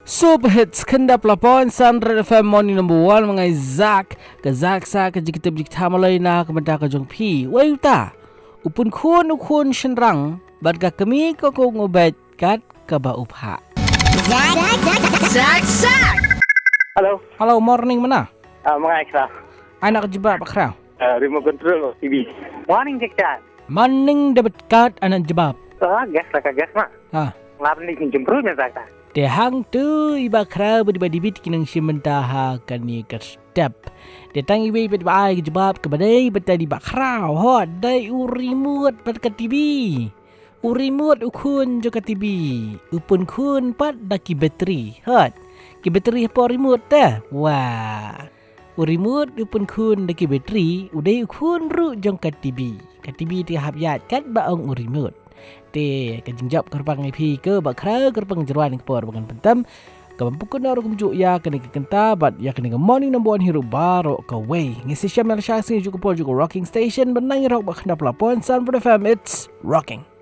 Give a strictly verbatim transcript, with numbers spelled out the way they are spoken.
Super hits kenda pelapon Sunrise F M morning number one mengai Zak ke Zak sa ke jikita jikita malai na ke benda ke jong pi wai ta upun kun ukun shenrang bad ka kami ko ko ngobat kat ke ba upha Zak Zak Zak. Hello. Hello morning mana Uh, mga ekstra. anak jebak bakrau Uh, remote control T V. Morning, Jackson. morning dapat kat anak jebab Ah, gas lah, gas mak. ha Ngap ni jempru nya Zakta. de hang tu iba krau badi bit kinang simentaha kani ke step de tangi we badi ai jebab ke badai betadi bakrau hot dai urimut pat ke T V urimut ukun jo ke T V upun kun pat daki bateri hot ki bateri apa remote ta wah urimut upun kun daki bateri udai ukun ru jong ke T V ke T V ti hab yat kat baong urimut te kejingjap kerbang I P ke bakra kerbang jeruan ke por bangan pentam kampukun orang kumjuk ya kena ke kenta bat ya kena ke morning number one hero baro ke way ngisi syamel syasi juga por juga rocking station benang rock bakna pelapon Sunrise F M it's rocking.